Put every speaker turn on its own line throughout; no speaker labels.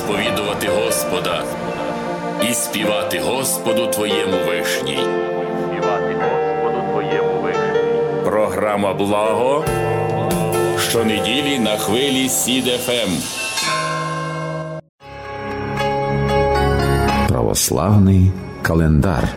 сповідувати Господа і співати Господу Твоєму вишній. Програма «Благо» щонеділі на хвилі СІД ФМ.
Православний календар.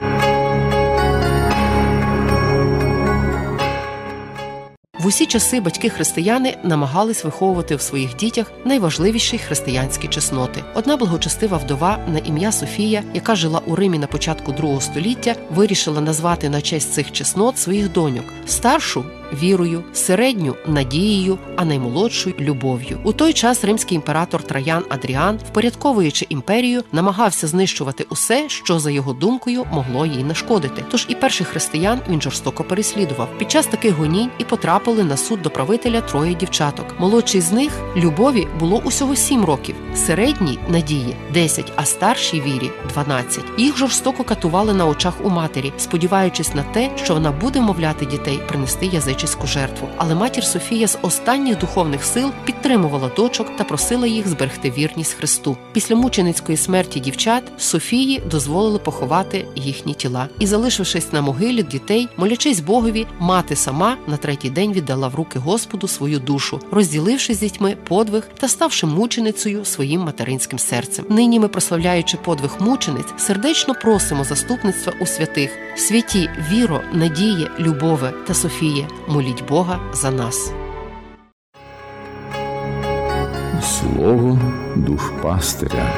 В усі часи батьки-християни намагались виховувати в своїх дітях найважливіші християнські чесноти. Одна благочестива вдова на ім'я Софія, яка жила у Римі на початку II століття, вирішила назвати на честь цих чеснот своїх доньок. Старшу – вірою, середню – надією, а наймолодшу – любов'ю. У той час римський імператор Траян Адріан, впорядковуючи імперію, намагався знищувати усе, що, за його думкою, могло їй нашкодити. Тож і перших християн він жорстоко переслідував. Під час таких гонінь і потрапили на суд до правителя троє дівчаток. Молодшій з них, Любові, було усього 7 років, середній – Надії – 10, а старшій Вірі – 12. Їх жорстоко катували на очах у матері, сподіваючись на те, що вона буде вмовляти дітей принести язичницьку жертву. Але матір Софія з останніх духовних сил підтримувала дочок та просила їх зберегти вірність Христу. Після мученицької смерті дівчат Софії дозволили поховати їхні тіла. І, залишившись на могилі дітей, молячись Богові, мати сама на третій день віддала в руки Господу свою душу, розділивши з дітьми подвиг та ставши мученицею своїм материнським серцем. Нині ми, прославляючи подвиг мучениць, сердечно просимо заступництва у святих. Святі Віро, Надіє, Любове та Софіє, моліть Бога за нас.
Слово душпастиря.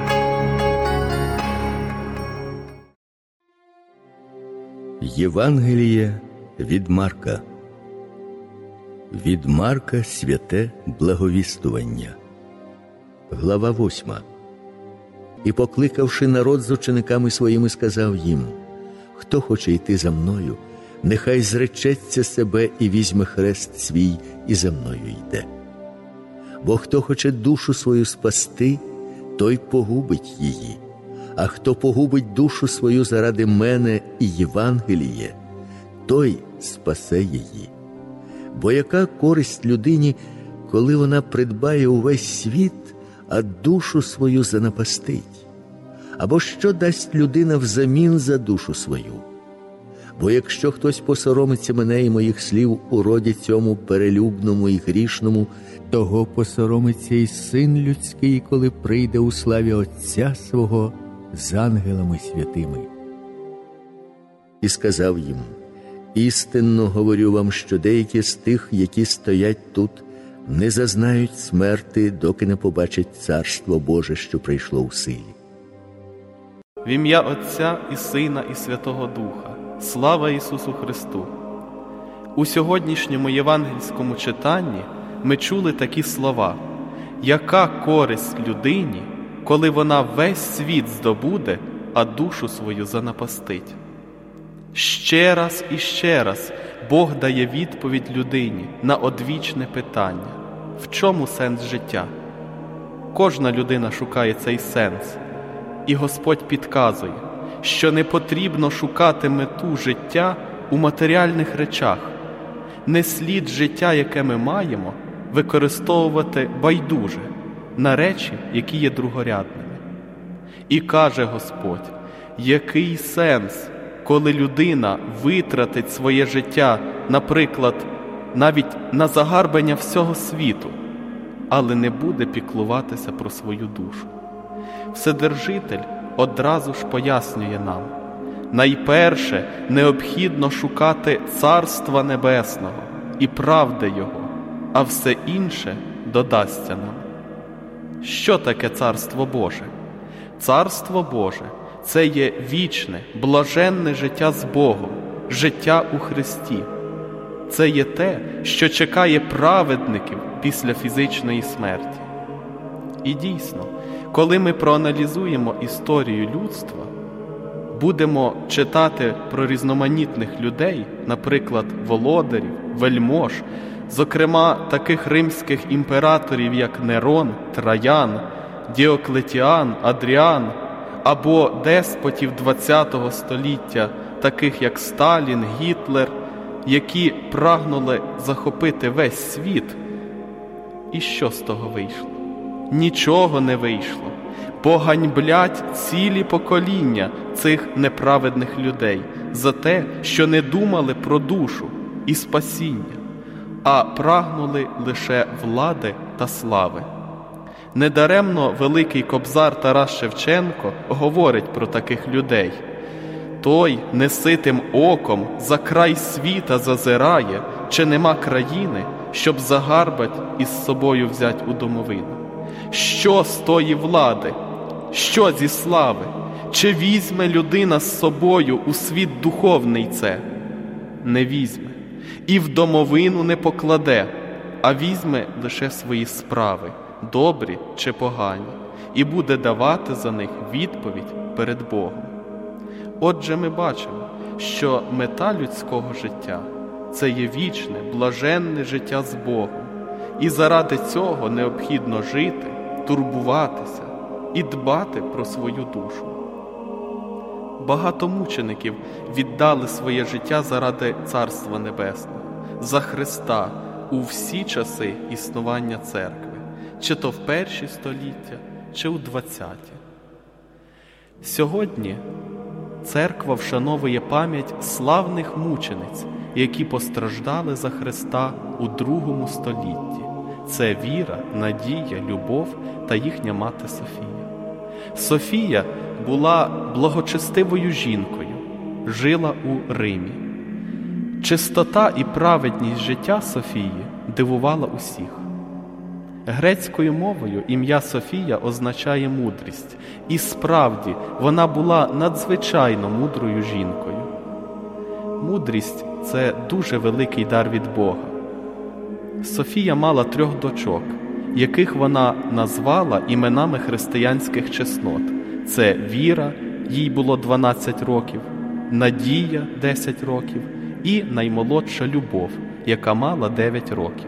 Євангеліє від Марка. Від Марка святе благовістування. Глава 8. І, покликавши народ з учениками своїми, сказав їм: «Хто хоче йти за мною, нехай зречеться себе і візьме хрест свій, і за мною йде. Бо хто хоче душу свою спасти, той погубить її, а хто погубить душу свою заради мене і Євангеліє, той спасе її. Бо яка користь людині, коли вона придбає увесь світ, а душу свою занапастить? Або що дасть людина взамін за душу свою? Бо якщо хтось посоромиться мене і моїх слів у роді цьому перелюбному і грішному, того посоромиться і Син людський, коли прийде у славі Отця свого з ангелами святими». І сказав їм: «Істинно говорю вам, що деякі з тих, які стоять тут, не зазнають смерти, доки не побачать Царство Боже, що прийшло у силі».
В ім'я Отця і Сина і Святого Духа. Слава Ісусу Христу! У сьогоднішньому євангельському читанні ми чули такі слова: «Яка користь людині, коли вона весь світ здобуде, а душу свою занапастить?» Ще раз і ще раз Бог дає відповідь людині на одвічне питання: в чому сенс життя? Кожна людина шукає цей сенс. І Господь підказує, що не потрібно шукати мету життя у матеріальних речах. Не слід життя, яке ми маємо, використовувати байдуже на речі, які є другорядними. І каже Господь: який сенс, коли людина витратить своє життя, наприклад, навіть на загарбання всього світу, але не буде піклуватися про свою душу. Вседержитель одразу ж пояснює нам: найперше необхідно шукати Царства Небесного і правди Його, а все інше додасться нам. Що таке Царство Боже? Царство Боже – це є вічне, блаженне життя з Богом, життя у Христі. Це є те, що чекає праведників після фізичної смерті. І дійсно, коли ми проаналізуємо історію людства, будемо читати про різноманітних людей, наприклад, володарів, вельмож, зокрема таких римських імператорів, як Нерон, Траян, Діоклетіан, Адріан, або деспотів ХХ століття, таких як Сталін, Гітлер, які прагнули захопити весь світ. І що з того вийшло? Нічого не вийшло. поганьблять цілі покоління цих неправедних людей за те, що не думали про душу і спасіння, а прагнули лише влади та слави. Недаремно великий кобзар Тарас Шевченко говорить про таких людей. Той неситим оком за край світа зазирає, чи нема країни, щоб загарбать із собою взять у домовину. Що з тої влади? Що зі слави? Чи візьме людина з собою у світ духовний це? Не візьме. І в домовину не покладе, а візьме лише свої справи, добрі чи погані, і буде давати за них відповідь перед Богом. Отже, ми бачимо, що мета людського життя – це є вічне, блаженне життя з Богом. І заради цього необхідно жити, турбуватися і дбати про свою душу. Багато мучеників віддали своє життя заради Царства Небесного, за Христа у всі часи існування церкви, чи то в перші століття, чи у 20-ті. Сьогодні церква вшановує пам'ять славних мучениць, які постраждали за Христа у 2 столітті. Це віра, надія, любов та їхня мати Софія. Софія була благочестивою жінкою, жила у Римі. Чистота і праведність життя Софії дивувала усіх. Грецькою мовою ім'я Софія означає мудрість, і справді вона була надзвичайно мудрою жінкою. Мудрість – це дуже великий дар від Бога. Софія мала 3 дочок, яких вона назвала іменами християнських чеснот. Це Віра, їй було 12 років, Надія – 10 років і наймолодша Любов, яка мала 9 років.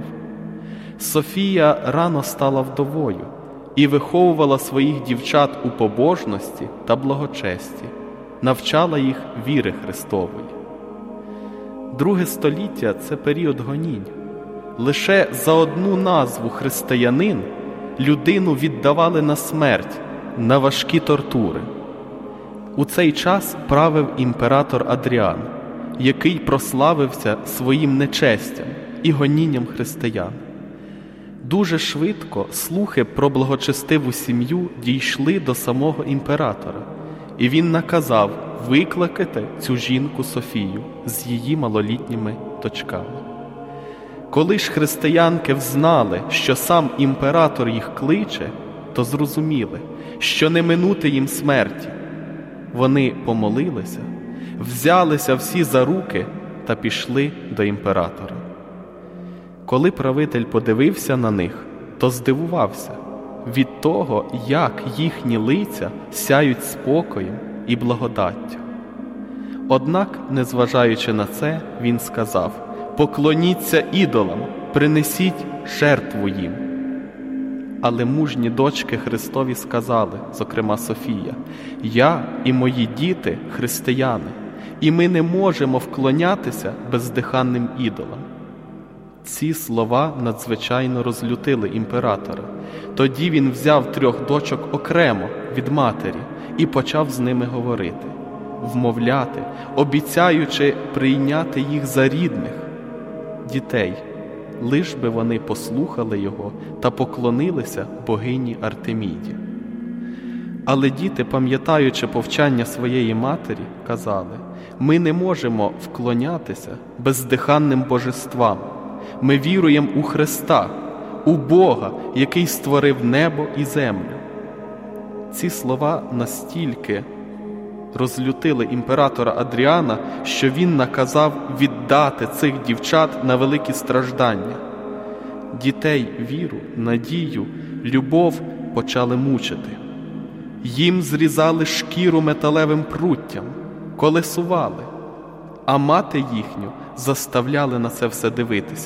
Софія рано стала вдовою і виховувала своїх дівчат у побожності та благочесті, навчала їх віри Христової. 2 століття – це період гонінь. Лише за одну назву християнин людину віддавали на смерть, на важкі тортури. У цей час правив імператор Адріан, який прославився своїм нечестям і гонінням християн. Дуже швидко слухи про благочестиву сім'ю дійшли до самого імператора, і він наказав викликати цю жінку Софію з її малолітніми дочками. Коли ж християнки взнали, що сам імператор їх кличе, то зрозуміли, що не минути їм смерті. Вони помолилися, взялися всі за руки та пішли до імператора. Коли правитель подивився на них, то здивувався від того, як їхні лиця сяють спокоєм і благодаттю. Однак, незважаючи на це, він сказав: «Поклоніться ідолам, принесіть жертву їм». Але мужні дочки Христові сказали, зокрема Софія: «Я і мої діти – християни, і ми не можемо вклонятися бездиханним ідолам». Ці слова надзвичайно розлютили імператора. Тоді він взяв 3 дочок окремо від матері і почав з ними говорити, вмовляти, обіцяючи прийняти їх за рідних дітей, лиш би вони послухали його та поклонилися богині Артеміді. Але діти, пам'ятаючи повчання своєї матері, казали: «Ми не можемо вклонятися бездиханним божествам. Ми віруємо у Христа, у Бога, який створив небо і землю». Ці слова настільки розлютили імператора Адріана, що він наказав віддати цих дівчат на великі страждання. Дітей віру, надію, любов почали мучити. Їм зрізали шкіру металевим пруттям, колесували, а мати їхню заставляли на це все дивитися.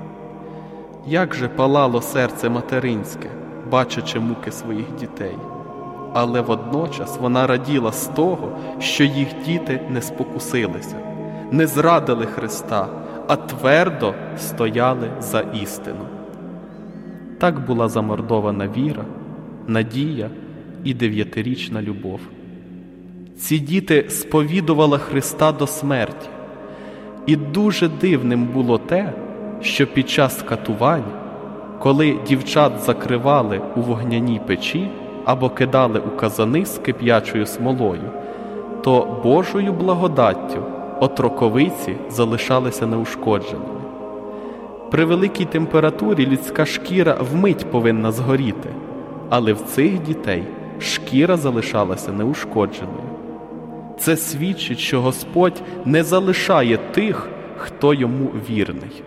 Як же палало серце материнське, бачачи муки своїх дітей. Але водночас вона раділа з того, що їх діти не спокусилися, не зрадили Христа, а твердо стояли за істину. Так була замордована віра, надія, і 9-річна Любов. Ці діти сповідували Христа до смерті. І дуже дивним було те, що під час катувань, коли дівчат закривали у вогняній печі або кидали у казани з кип'ячою смолою, то Божою благодаттю отроковиці залишалися неушкодженими. При великій температурі людська шкіра вмить повинна згоріти, але в цих дітей шкіра залишалася неушкодженою. Це свідчить, що Господь не залишає тих, хто йому вірний.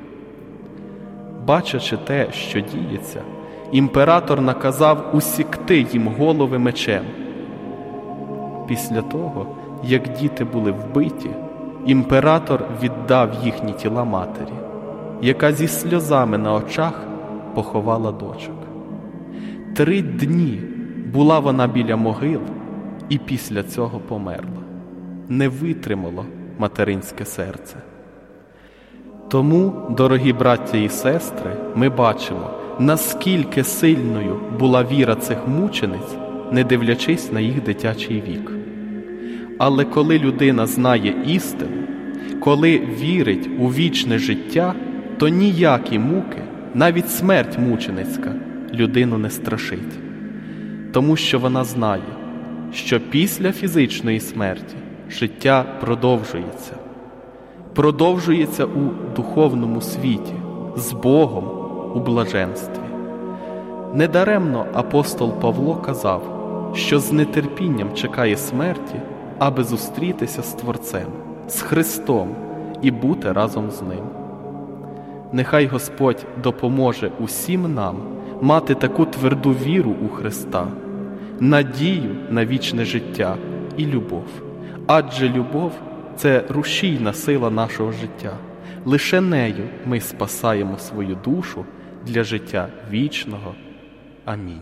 Бачачи те, що діється, імператор наказав усікти їм голови мечем. Після того, як діти були вбиті, імператор віддав їхні тіла матері, яка зі сльозами на очах поховала дочок. 3 дні була вона біля могил і після цього померла. Не витримало материнське серце. Тому, дорогі браття і сестри, ми бачимо, наскільки сильною була віра цих мучениць, не дивлячись на їх дитячий вік. Але коли людина знає істину, коли вірить у вічне життя, то ніякі муки, навіть смерть мученицька, людину не страшить. Тому що вона знає, що після фізичної смерті життя продовжується. Продовжується у духовному світі, з Богом у блаженстві. Недаремно апостол Павло казав, що з нетерпінням чекає смерті, аби зустрітися з Творцем, з Христом і бути разом з Ним. Нехай Господь допоможе усім нам мати таку тверду віру у Христа, надію на вічне життя і любов. Адже любов – це рушійна сила нашого життя. Лише нею ми спасаємо свою душу для життя вічного. Амінь.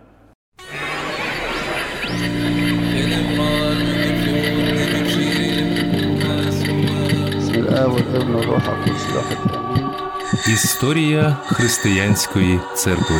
Історія християнської церкви.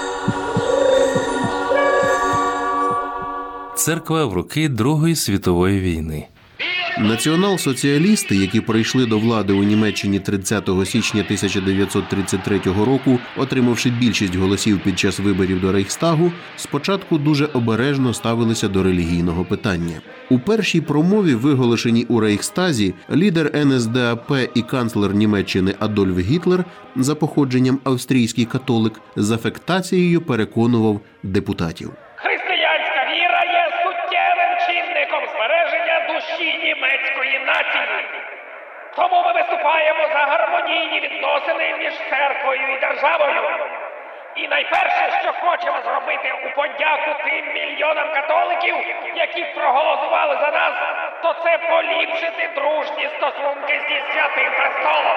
Церква в роки Другої світової війни.
Націонал-соціалісти, які прийшли до влади у Німеччині 30 січня 1933 року, отримавши більшість голосів під час виборів до Рейхстагу, спочатку дуже обережно ставилися до релігійного питання. У першій промові, виголошеній у Рейхстазі, лідер НСДАП і канцлер Німеччини Адольф Гітлер, за походженням австрійський католик, з афектацією переконував депутатів.
Християнська віра є суттєвим чинником збереження душі німецької нації. Тому ми виступаємо за гармонійні відносини між церквою і державою. І найперше, що хочемо зробити у подяку тим мільйонам католиків, які проголосували за нас, то це поліпшити дружні стосунки зі Святим Престолом.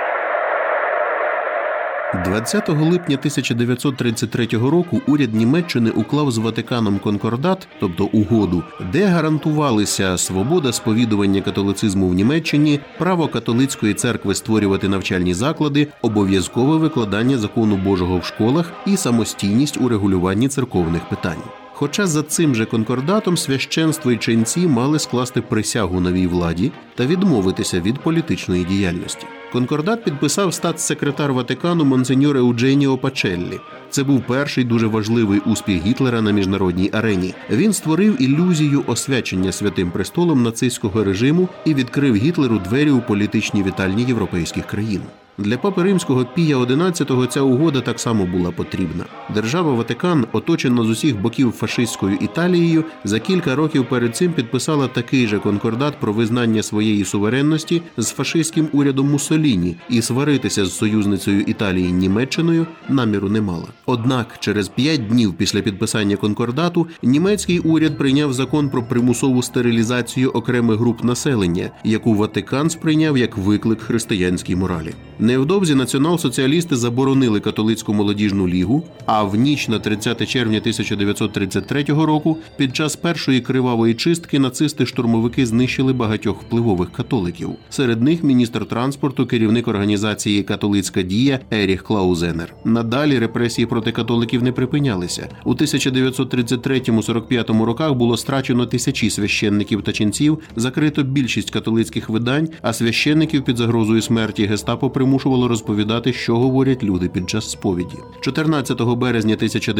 20 липня 1933 року уряд Німеччини уклав з Ватиканом конкордат, тобто угоду, де гарантувалися свобода сповідування католицизму в Німеччині, право католицької церкви створювати навчальні заклади, обов'язкове викладання закону Божого в школах і самостійність у регулюванні церковних питань. Хоча за цим же конкордатом священство і ченці мали скласти присягу новій владі та відмовитися від політичної діяльності. Конкордат підписав статс-секретар Ватикану монсеньор Еудженіо Пачеллі. Це був перший дуже важливий успіх Гітлера на міжнародній арені. Він створив ілюзію освячення Святим Престолом нацистського режиму і відкрив Гітлеру двері у політичні вітальні європейських країн. Для папи римського Пія XI ця угода так само була потрібна. Держава Ватикан, оточена з усіх боків фашистською Італією, за кілька років перед цим підписала такий же конкордат про визнання своєї суверенності з фашистським урядом Муссоліні, і сваритися з союзницею Італії Німеччиною наміру не мала. Однак через 5 днів після підписання конкордату німецький уряд прийняв закон про примусову стерилізацію окремих груп населення, яку Ватикан сприйняв як виклик християнській моралі. Невдовзі націонал-соціалісти заборонили католицьку молодіжну лігу, а в ніч на 30 червня 1933 року під час першої кривавої чистки нацисти-штурмовики знищили багатьох впливових католиків. Серед них міністр транспорту, керівник організації «Католицька дія» Еріх Клаузенер. Надалі репресії проти католиків не припинялися. У 1933-45 роках було страчено тисячі священників та ченців, закрито більшість католицьких видань, а священників під загрозою смерті гестапо примушувало розповідати, що говорять люди під час сповіді. 14 березня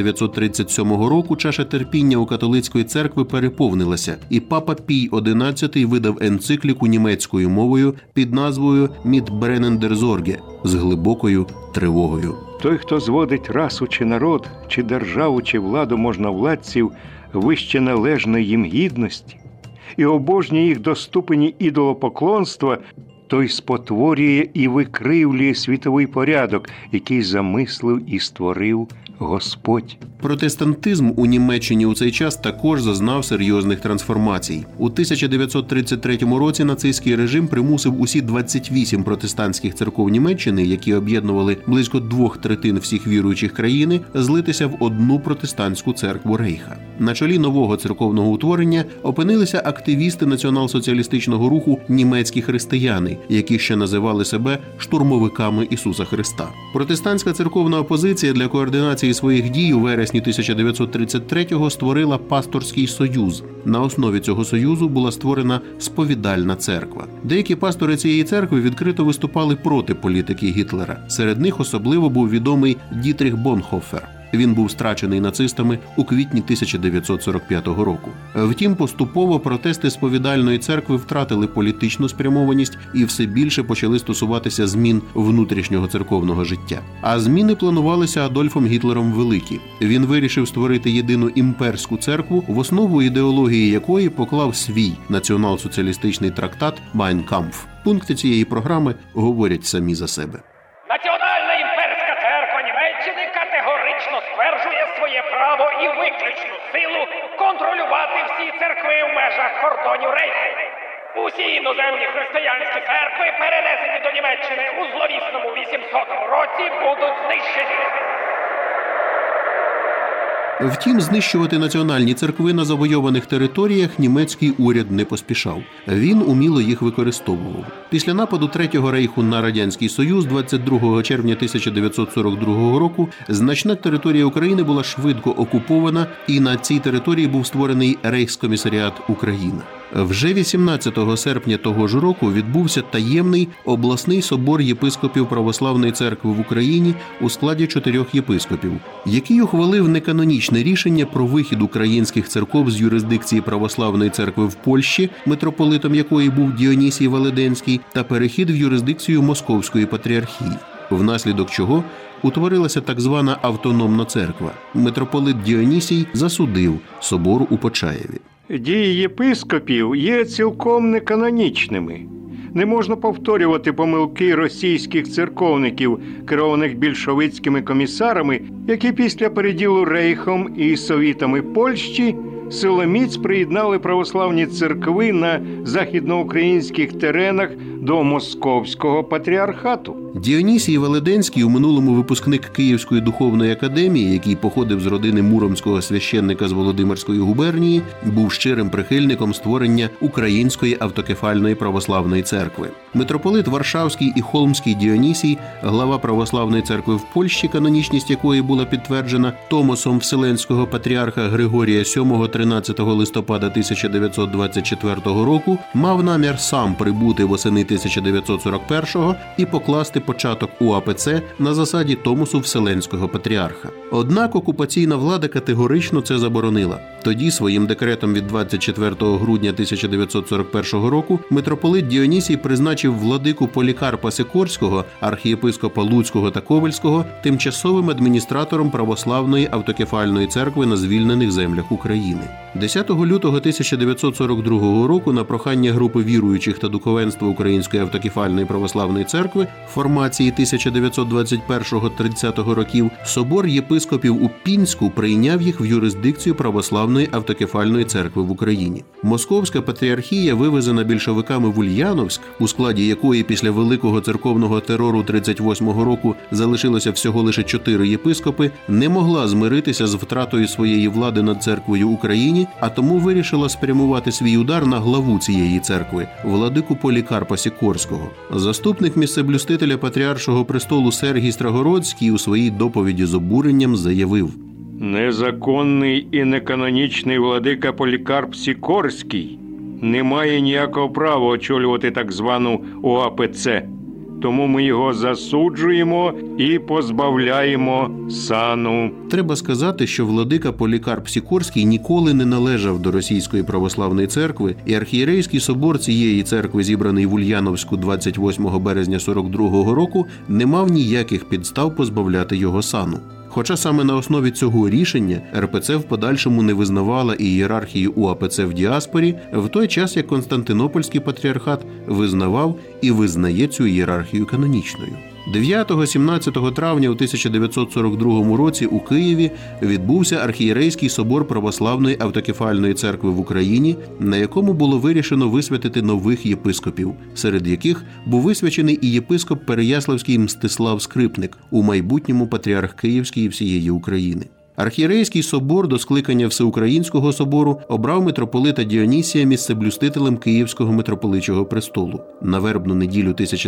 1937 року чаша терпіння у католицької церкви переповнилася, і папа Пій XI видав енцикліку німецькою мовою під назвою «Mit brennender Sorge» з глибокою тривогою.
Той, хто зводить расу чи народ, чи державу, чи владу можновладців вище належної їм гідності і обожнює їх до ступені ідолопоклонства, той спотворює і викривлює світовий порядок, який замислив і створив Господь.
Протестантизм у Німеччині у цей час також зазнав серйозних трансформацій. У 1933 році нацистський режим примусив усі 28 протестантських церков Німеччини, які об'єднували близько 2/3 всіх віруючих країни, злитися в одну протестантську церкву Рейха. На чолі нового церковного утворення опинилися активісти націонал-соціалістичного руху «Німецькі християни», які ще називали себе штурмовиками Ісуса Христа. Протестантська церковна опозиція для координації своїх дій у вересні 1933-го створила пасторський союз. На основі цього союзу була створена сповідальна церква. Деякі пастори цієї церкви відкрито виступали проти політики Гітлера. Серед них особливо був відомий Дітріх Бонхофер. Він був страчений нацистами у квітні 1945 року. Втім, поступово протести сповідальної церкви втратили політичну спрямованість і все більше почали стосуватися змін внутрішнього церковного життя. А зміни планувалися Адольфом Гітлером Великі. Він вирішив створити єдину імперську церкву, в основу ідеології якої поклав свій націонал-соціалістичний трактат «Mein Kampf». Пункти цієї програми говорять самі за себе.
Національна імперська церква Німеччини категорично стверджує своє право і виключну силу контролювати всі церкви в межах кордонів Рейху. Усі іноземні християнські церкви, перенесені до Німеччини у зловісному 800 році, будуть знищені.
Втім, знищувати національні церкви на завойованих територіях німецький уряд не поспішав. Він уміло їх використовував. Після нападу Третього рейху на Радянський Союз 22 червня 1942 року значна територія України була швидко окупована, і на цій території був створений Рейхскомісаріат Україна. Вже 18 серпня того ж року відбувся таємний обласний собор єпископів Православної церкви в Україні у складі 4 єпископів, який ухвалив неканонічне рішення про вихід українських церков з юрисдикції Православної церкви в Польщі, митрополитом якої був Діонісій Веледенський, та перехід в юрисдикцію Московської патріархії, внаслідок чого утворилася так звана автономна церква. Митрополит Діонісій засудив собор у Почаєві.
Дії єпископів є цілком неканонічними. Не можна повторювати помилки російських церковників, керованих більшовицькими комісарами, які після переділу Рейхом і Совітами Польщі силоміць приєднали православні церкви на західноукраїнських теренах до Московського патріархату.
Діонісій Веледенський, у минулому випускник Київської духовної академії, який походив з родини муромського священника з Володимирської губернії, був щирим прихильником створення Української автокефальної православної церкви. Митрополит Варшавський і Холмський Діонісій, глава православної церкви в Польщі, канонічність якої була підтверджена Томосом Вселенського патріарха Григорія VII 13 листопада 1924 року, мав намір сам прибути восени 1941-го і покласти початок УАПЦ на засаді Томосу Вселенського патріарха. Однак окупаційна влада категорично це заборонила. Тоді своїм декретом від 24 грудня 1941 року митрополит Діонісій призначив владику Полікарпа Сикорського, архієпископа Луцького та Ковельського, тимчасовим адміністратором православної автокефальної церкви на звільнених землях України. 10 лютого 1942 року на прохання групи віруючих та духовенства Української автокефальної православної церкви формально реформації 1921-30 років, собор єпископів у Пінську прийняв їх в юрисдикцію Православної автокефальної церкви в Україні. Московська патріархія, вивезена більшовиками в Ульяновськ, у складі якої після великого церковного терору 38-го року залишилося всього лише 4 єпископи, не могла змиритися з втратою своєї влади над церквою в Україні, а тому вирішила спрямувати свій удар на главу цієї церкви – владику Полікарпа Сікорського. Заступник місцеблюстителя Патріаршого престолу Сергій Страгородський у своїй доповіді з обуренням заявив:
«Незаконний і неканонічний владика Полікарп Сікорський не має ніякого права очолювати так звану УАПЦ. Тому ми його засуджуємо і позбавляємо сану».
Треба сказати, що владика Полікарп Сікорський ніколи не належав до Російської православної церкви, і архієрейський собор цієї церкви, зібраний в Ульяновську 28 березня 42-го року, не мав ніяких підстав позбавляти його сану. Хоча саме на основі цього рішення РПЦ в подальшому не визнавала і ієрархію УАПЦ в діаспорі, в той час як Константинопольський патріархат визнавав і визнає цю ієрархію канонічною. 9-17 травня у 1942 році у Києві відбувся архієрейський собор Православної автокефальної церкви в Україні, на якому було вирішено висвятити нових єпископів, серед яких був висвячений і єпископ Переяславський Мстислав Скрипник, у майбутньому патріарх Київський і всієї України. Архієрейський собор до скликання Всеукраїнського собору обрав митрополита Діонісія місцеблюстителем Київського митрополичого престолу. На вербну неділю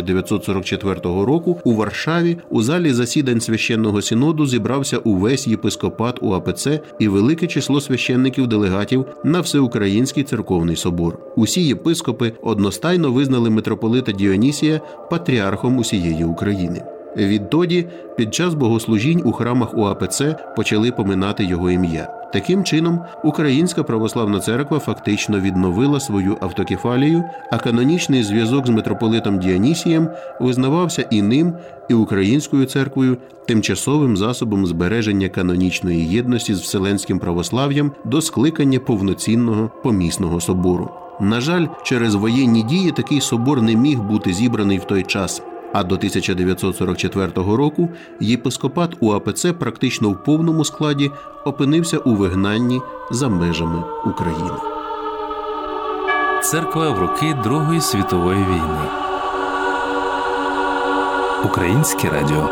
1944 року у Варшаві у залі засідань священного синоду зібрався увесь єпископат УАПЦ і велике число священників-делегатів на Всеукраїнський церковний собор. Усі єпископи одностайно визнали митрополита Діонісія патріархом усієї України. Відтоді, під час богослужінь у храмах УАПЦ почали поминати його ім'я. Таким чином, Українська православна церква фактично відновила свою автокефалію, а канонічний зв'язок з митрополитом Діонісієм визнавався і ним, і Українською церквою тимчасовим засобом збереження канонічної єдності з Вселенським православ'ям до скликання повноцінного помісного собору. На жаль, через воєнні дії такий собор не міг бути зібраний в той час. А до 1944 року єпископат УАПЦ практично в повному складі опинився у вигнанні за межами України.
Церква в роки Другої світової війни. Українське радіо.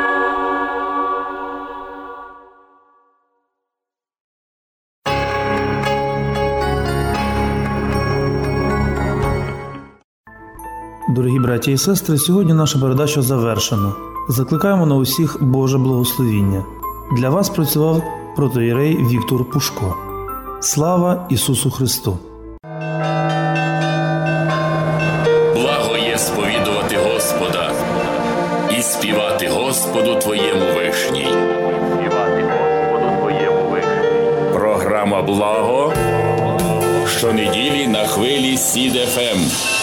Дорогі браті і сестри, сьогодні наша передача завершена. Закликаємо на усіх Боже благословіння. Для вас працював протоієрей Віктор Пушко. Слава Ісусу Христу!
Благо є сповідувати Господа і співати Господу Твоєму вишній. Програма «Благо» щонеділі на хвилі СІД ФМ.